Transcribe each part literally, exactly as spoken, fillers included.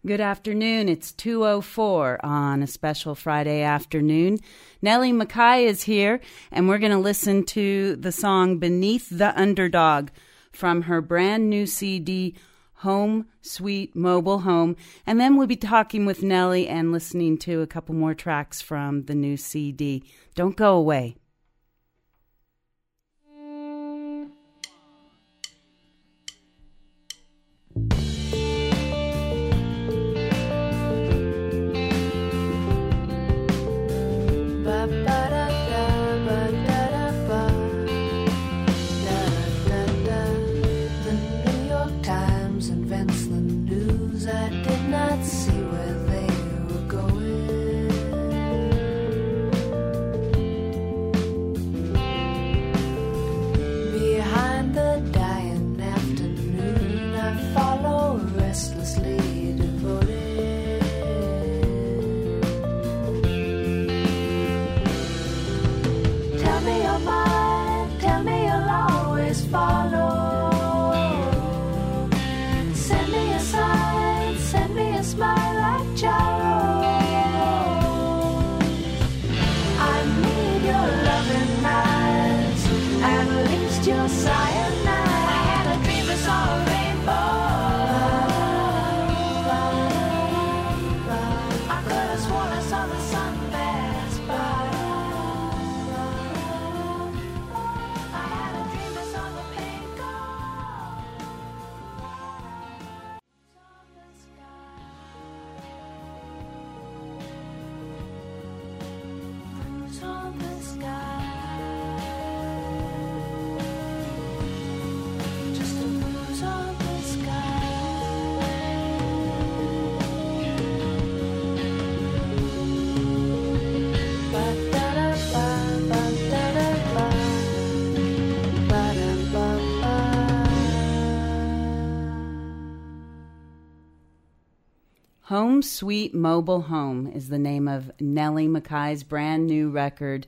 Good afternoon. It's two oh four on a special Friday afternoon. Nellie McKay is here, and we're going to listen to the song Beneath the Underdog from her brand new C D, Home Sweet Mobile Home. And then we'll be talking with Nellie and listening to a couple more tracks from the new C D. Don't go away. Home Sweet Mobile Home is the name of Nellie McKay's brand new record.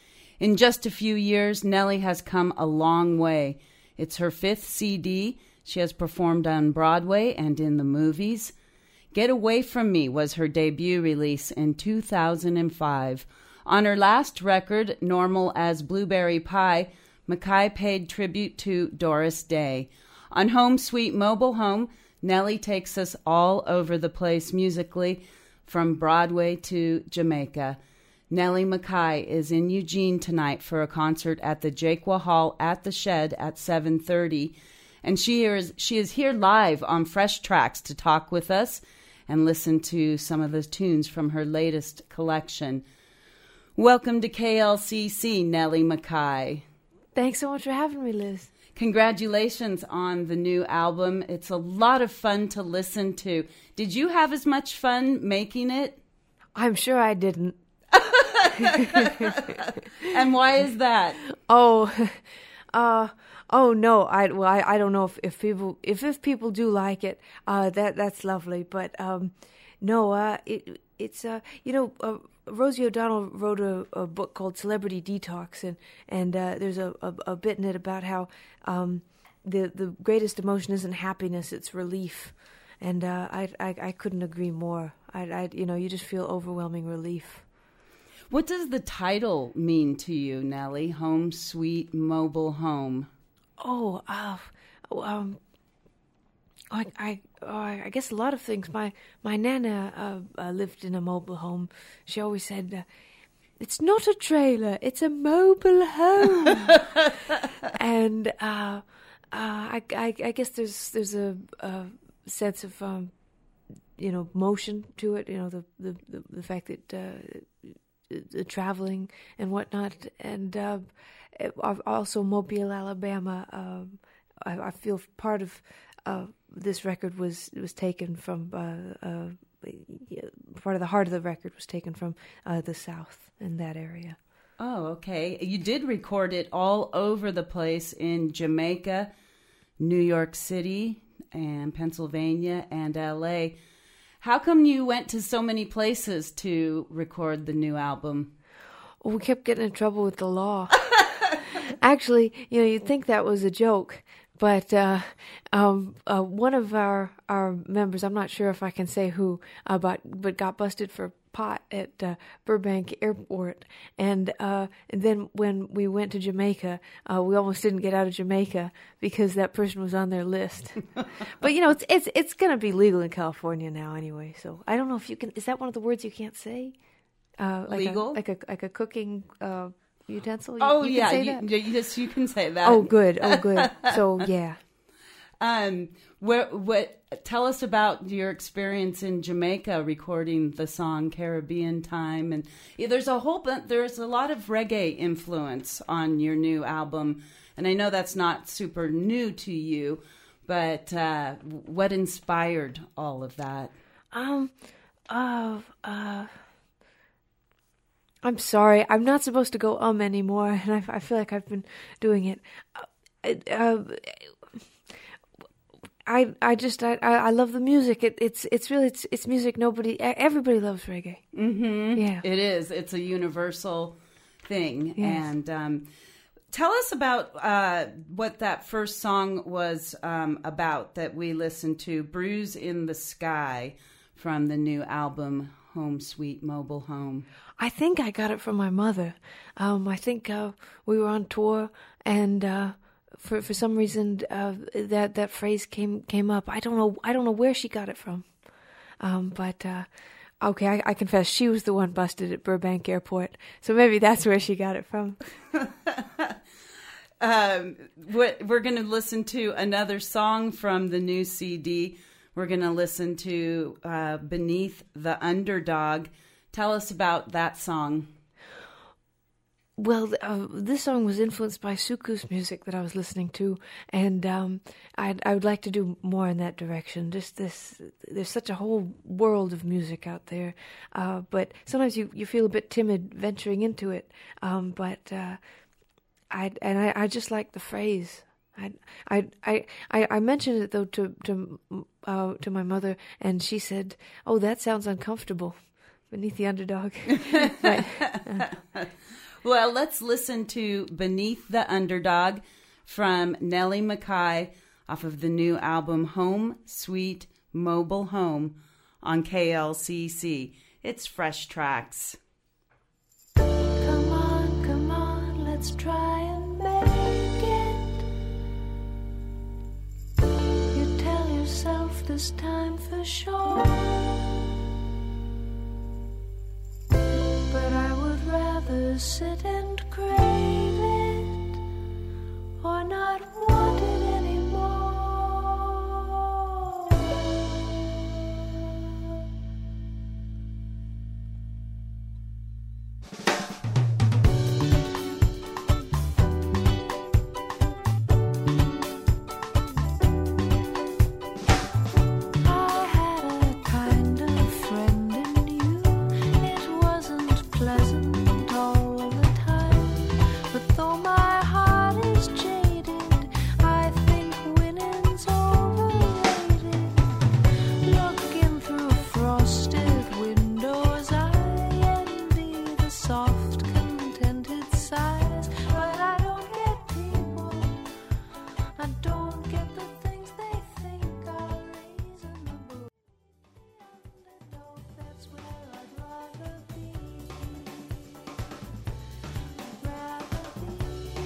In just a few years, Nellie has come a long way. It's her fifth C D. She has performed on Broadway and in the movies. Get Away From Me was her debut release in two thousand five. On her last record, Normal as Blueberry Pie, McKay paid tribute to Doris Day. On Home Sweet Mobile Home, Nellie takes us all over the place musically, from Broadway to Jamaica. Nellie McKay is in Eugene tonight for a concert at the Jaquah Hall at the Shed at seven thirty. And she is, she is here live on Fresh Tracks to talk with us and listen to some of the tunes from her latest collection. Welcome to K L C C, Nellie McKay. Thanks so much for having me, Liz. Congratulations on the new album. It's a lot of fun to listen to. Did you have as much fun making it? I'm sure I didn't. And why is that? Oh, uh, oh no. I well, I, I don't know if, if people if if people do like it. Uh, that that's lovely. But um, no. Uh, it it's uh, you know. Uh, Rosie O'Donnell wrote a, a book called Celebrity Detox, and and uh, there's a, a, a bit in it about how um, the the greatest emotion isn't happiness, it's relief, and uh, I, I I couldn't agree more. I, I you know you just feel overwhelming relief. What does the title mean to you, Nellie? Home Sweet Mobile Home. Oh, uh, um. I, I, I guess a lot of things. My my nana uh, uh, lived in a mobile home. She always said, uh, "It's not a trailer; it's a mobile home." And uh, uh, I, I, I guess there's there's a, a sense of um, you know motion to it. You know the the, the, the fact that uh, the traveling and whatnot, and uh, also Mobile, Alabama. Um, I, I feel part of. Uh, this record was was taken from uh, uh, part of the heart of the record was taken from uh, the South in that area. Oh, okay. You did record it all over the place in Jamaica, New York City, and Pennsylvania, and L A. How come you went to so many places to record the new album? Well, we kept getting in trouble with the law. Actually, you know, you'd think that was a joke. but uh, um, uh, one of our our members, I'm not sure if I can say who, uh, but but got busted for pot at uh, Burbank Airport, and uh, and then when we went to Jamaica, uh, we almost didn't get out of Jamaica because that person was on their list. But you know, it's it's it's going to be legal in California now anyway. So I don't know if you can. Is that one of the words you can't say? Uh, like Legal, a, like a like a cooking uh, utensil. You, oh you yeah, can say you, that? yes, you can say that. Oh good, oh good. So yeah. Um, where, what? Tell us about your experience in Jamaica recording the song "Caribbean Time," and yeah, there's a whole bunch. There's a lot of reggae influence on your new album, and I know that's not super new to you, but uh, what inspired all of that? Um, uh, uh, I'm sorry, I'm not supposed to go um anymore, and I, I feel like I've been doing it. Uh, uh, I I just I I love the music. It, it's it's really it's it's music. Nobody everybody loves reggae. Mm-hmm. Yeah, it is. It's a universal thing. Yes. And um, tell us about uh, what that first song was um, about that we listened to, "Bruise in the Sky," from the new album "Home Sweet Mobile Home." I think I got it from my mother. Um, I think uh, we were on tour and. Uh, For for some reason, uh, that that phrase came came up. I don't know. I don't know where she got it from. Um, but uh, okay, I, I confess, she was the one busted at Burbank Airport. So maybe that's where she got it from. um, what, we're going to listen to another song from the new C D. We're going to listen to uh, "Beneath the Underdog." Tell us about that song. Well, uh, this song was influenced by soukous music that I was listening to, and um, I'd, I would like to do more in that direction. Just this, there's such a whole world of music out there, uh, but sometimes you, you feel a bit timid venturing into it. Um, but uh, I and I, I just like the phrase. I I I I mentioned it though to to uh, to my mother, and she said, "Oh, that sounds uncomfortable." Beneath the Underdog. But, uh, well, let's listen to "Beneath the Underdog" from Nellie McKay off of the new album "Home Sweet Mobile Home" on K L C C. It's Fresh Tracks. Come on, come on, let's try and make it. You tell yourself this time for sure. But I would rather sit and crave it or not want it anymore. I had a kind of friend in you. It wasn't pleasant all the time, but though my heart is jaded, I think winning's overrated. Looking through frosted windows, I envy the soft, contented sighs, but I don't get people. I don't get the things they think are reasonable. Underdog, that's where I'd rather be. Rather be.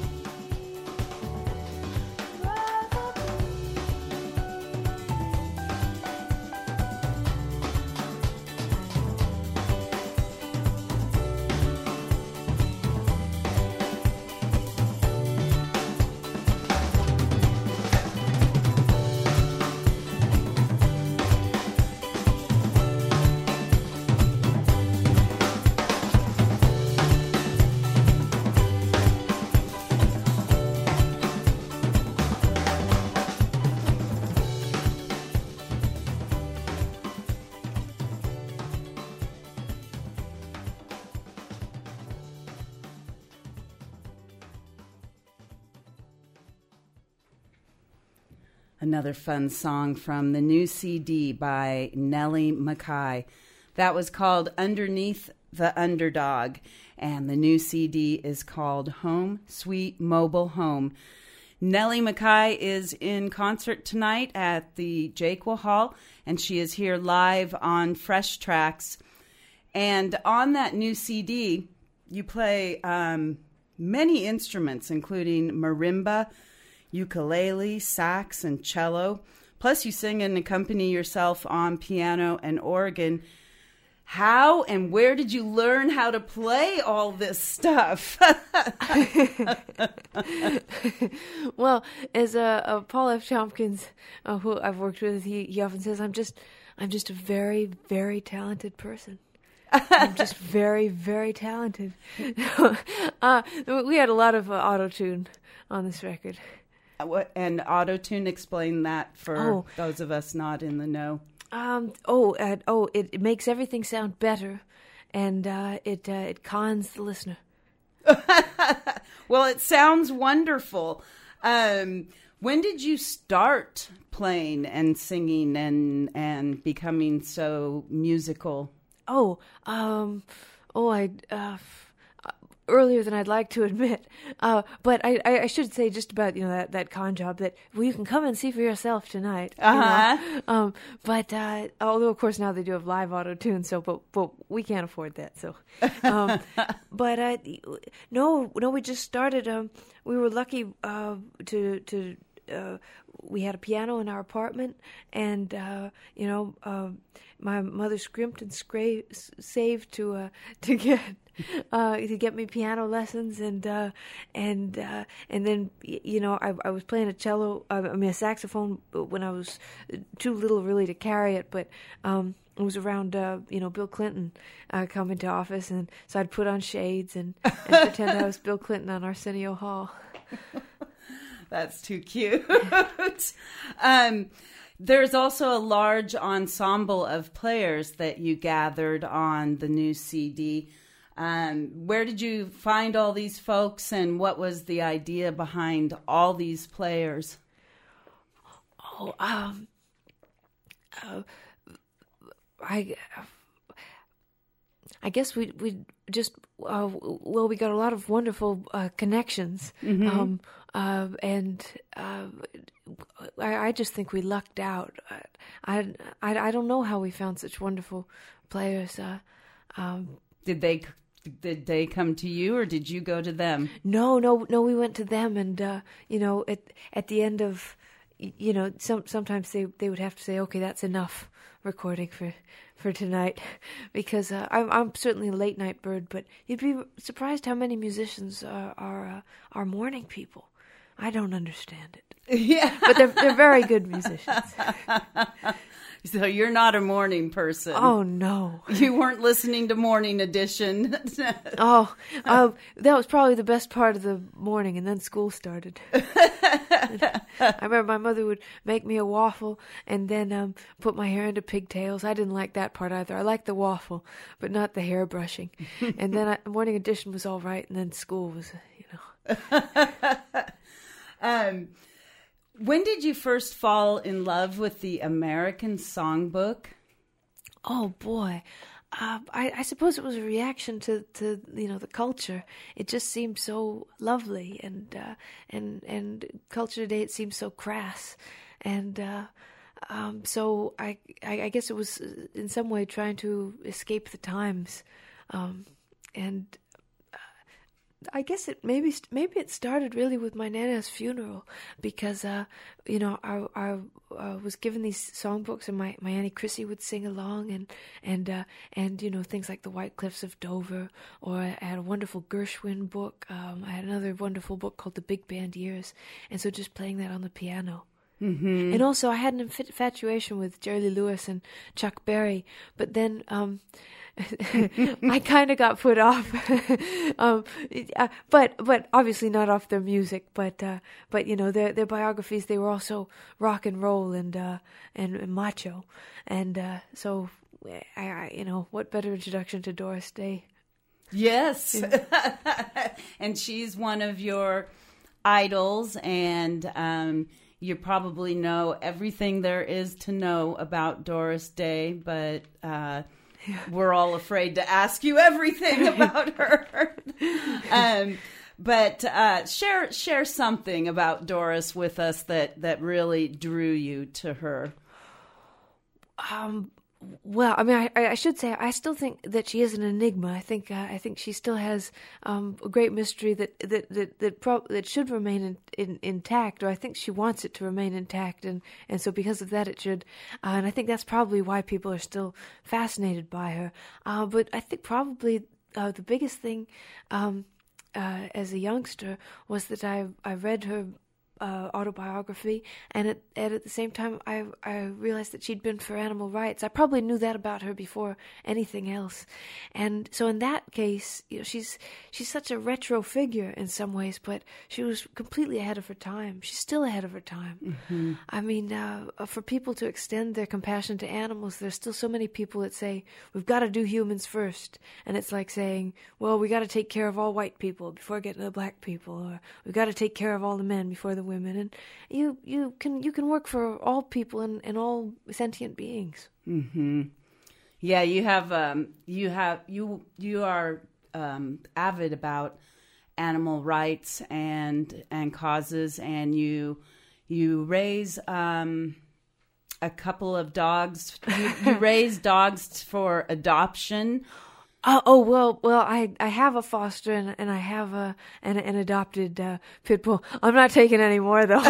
Rather Another fun song from the new C D by Nellie McKay. That was called Underneath the Underdog, and the new C D is called Home Sweet Mobile Home. Nellie McKay is in concert tonight at the Jaquil Hall, and she is here live on Fresh Tracks. And on that new C D, you play um, many instruments, including marimba, ukulele, sax, and cello. Plus, you sing and accompany yourself on piano and organ. How and where did you learn how to play all this stuff? Well, as uh, uh, Paul F. Tompkins, uh, who I've worked with, he, he often says, "I'm just, I'm just a very, very talented person. I'm just very, very talented." uh, we had a lot of uh, auto-tune on this record. What, and auto-tune, explain that for Oh. those of us not in the know. Um. Oh. Uh, oh. It, it makes everything sound better, and uh, it uh, it cons the listener. Well, it sounds wonderful. Um, when did you start playing and singing and and becoming so musical? Oh. Um. Oh. I. Uh, earlier than I'd like to admit. Uh, but I, I, I should say just about, you know, that, that con job that, well, you can come and see for yourself tonight. You Uh-huh. know? Um, but, uh, although of course now they do have live auto tune, so, but, but we can't afford that. So, um, but, uh, no, no, we just started, um, we were lucky, uh, to, to, uh, we had a piano in our apartment, and, uh, you know, uh, my mother scrimped and scra- saved to, uh, to get, uh, to get me piano lessons, and uh, and uh, and then you know I I was playing a cello, uh, I mean a saxophone when I was too little really to carry it, but um, it was around uh, you know Bill Clinton uh, coming to office, and so I'd put on shades and, and pretend I was Bill Clinton on Arsenio Hall. That's too cute. um, there's also a large ensemble of players that you gathered on the new C D. Um, where did you find all these folks, and what was the idea behind all these players? Oh, um, uh, I, I guess we we just uh, well, we got a lot of wonderful uh, connections, Mm-hmm. um, uh, and uh, I, I just think we lucked out. I, I I don't know how we found such wonderful players. Uh, um, Did they did they come to you, or did you go to them? No, no, no. We went to them, and uh, you know, at at the end of, you know, some sometimes they, they would have to say, okay, that's enough recording for, for tonight, because uh, I'm I'm certainly a late night bird, but you'd be surprised how many musicians are are, uh, are morning people. I don't understand it. Yeah, but they're they're very good musicians. So you're not a morning person. Oh no, you weren't listening to Morning Edition. oh, uh, that was probably the best part of the morning, and then school started. I remember my mother would make me a waffle and then um, put my hair into pigtails. I didn't like that part either. I liked the waffle, but not the hair brushing. And then I, Morning Edition was all right, and then school was, you know. um, when did you first fall in love with the American Songbook? Oh boy. Uh, I, I suppose it was a reaction to, to you know the culture. It just seemed so lovely, and uh, and and culture today, it seems so crass, and uh, um, so I, I I guess it was in some way trying to escape the times, um, and I guess it maybe maybe it started really with my Nana's funeral, because uh, you know I I uh, was given these songbooks, and my, my Auntie Chrissy would sing along, and and uh, and you know things like the White Cliffs of Dover, or I had a wonderful Gershwin book. Um, I had another wonderful book called The Big Band Years, and so just playing that on the piano. Mm-hmm. And also I had an infatuation with Jerry Lee Lewis and Chuck Berry, but then. Um, I kind of got put off, um, uh, but but obviously not off their music. But uh, but you know their their biographies, they were also rock and roll and uh, and, and macho, and uh, so I, I you know what better introduction to Doris Day? Yes, Yeah. And she's one of your idols, and um, you probably know everything there is to know about Doris Day, but. Uh, We're all afraid to ask you everything about her. um, But uh, share share something about Doris with us that, that really drew you to her. Um, well, I mean, I, I should say I still think that she is an enigma. I think uh, I think she still has um, a great mystery that that that that, pro- that should remain in, in, intact, or I think she wants it to remain intact, and, and so because of that, it should. Uh, and I think that's probably why people are still fascinated by her. Uh, but I think probably uh, the biggest thing um, uh, as a youngster was that I I read her Uh, autobiography, and at, and at the same time I I realized that she'd been for animal rights. I probably knew that about her before anything else, and so in that case, you know, she's she's such a retro figure in some ways, but she was completely ahead of her time. She's still ahead of her time. Mm-hmm. I mean, uh, for people to extend their compassion to animals, there's still so many people that say we've got to do humans first, and it's like saying, well, we got to take care of all white people before getting to the black people, or we've got to take care of all the men before the women, and you you can you can work for all people and, and all sentient beings. Mm-hmm. Yeah, you have um, you have you you are um, avid about animal rights and and causes, and you you raise um, a couple of dogs. You, you raise dogs for adoption. Uh, oh well, well I, I have a foster and, and I have a an, an adopted uh, pit bull. I'm not taking any more though.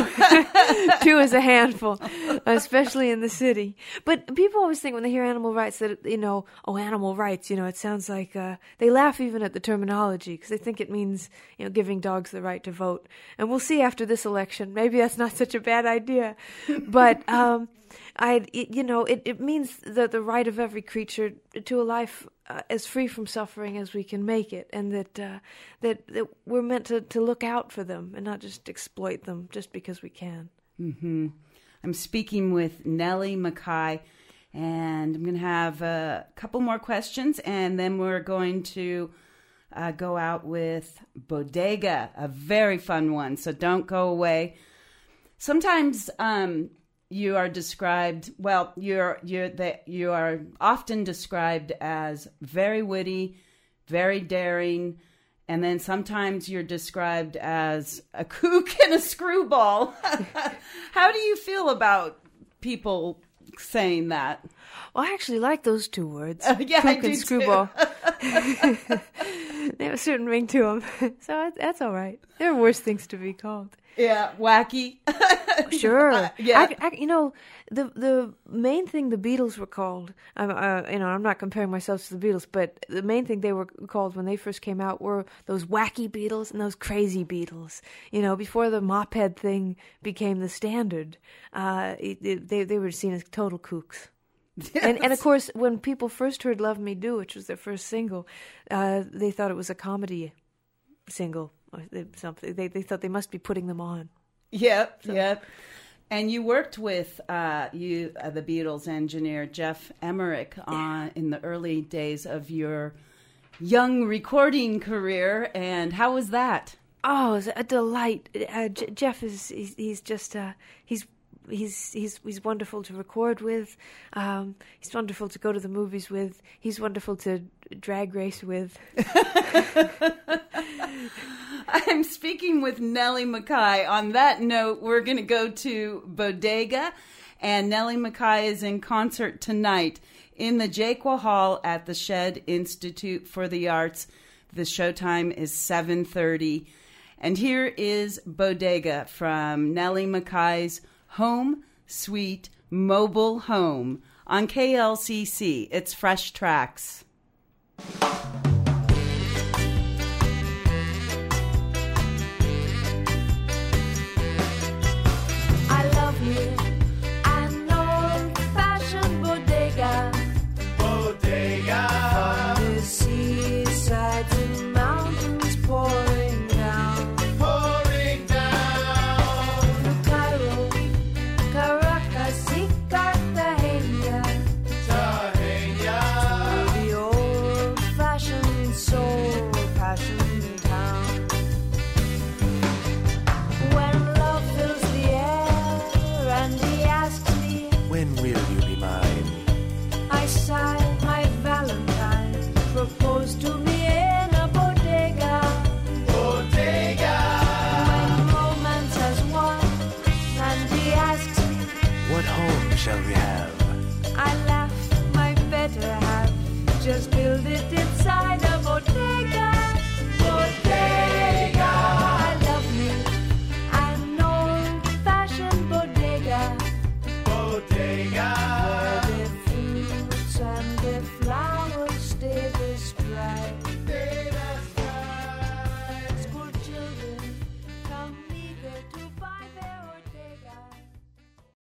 Two is a handful, especially in the city. But people always think when they hear animal rights that, you know, oh, animal rights, you know, it sounds like uh, they laugh even at the terminology because they think it means, you know, giving dogs the right to vote. And we'll see after this election. Maybe that's not such a bad idea, but. Um, I, it, you know, it, it means the the right of every creature to a life uh, as free from suffering as we can make it, and that uh, that that we're meant to, to look out for them and not just exploit them just because we can. Mm-hmm. I'm speaking with Nellie McKay, and I'm going to have a couple more questions, and then we're going to uh, go out with Bodega, a very fun one. So don't go away. Sometimes. Um, You are described well. You're you're that you are often described as very witty, very daring, and then sometimes you're described as a kook and a screwball. How do you feel about people saying that? Well, I actually like those two words. Uh, yeah, kook I do and screwball. Too. They have a certain ring to them, so that's all right. There are worse things to be called. Yeah, wacky. Sure. Uh, yeah. I, I, you know, the the main thing the Beatles were called, um, uh, you know, I'm not comparing myself to the Beatles, but the main thing they were called when they first came out were those wacky Beatles and those crazy Beatles. You know, before the mophead thing became the standard, uh, it, it, they, they were seen as total kooks. Yes. And, and of course, when people first heard Love Me Do, which was their first single, uh, they thought it was a comedy single. Or something. They they thought they must be putting them on. Yep, so. yep. And you worked with uh, you uh, the Beatles engineer Geoff Emerick on yeah. in the early days of your young recording career. And how was that? Oh, it was a delight. Uh, J- Jeff is he's, he's just uh, he's. He's he's he's wonderful to record with. Um, he's wonderful to go to the movies with. He's wonderful to drag race with. I'm speaking with Nellie McKay. On that note, we're going to go to Bodega, and Nellie McKay is in concert tonight in the Jaquah Hall at the Shedd Institute for the Arts. The showtime is seven thirty. And here is Bodega from Nellie McKay's Home Sweet Mobile Home on K L C C. It's Fresh Tracks. I love you. An old-fashioned bodega. Bodega. From the seaside to mountains pouring down. Pouring down. From Cairo, Caracas, y Cartagena. Cartagena. To the old-fashioned Vegas.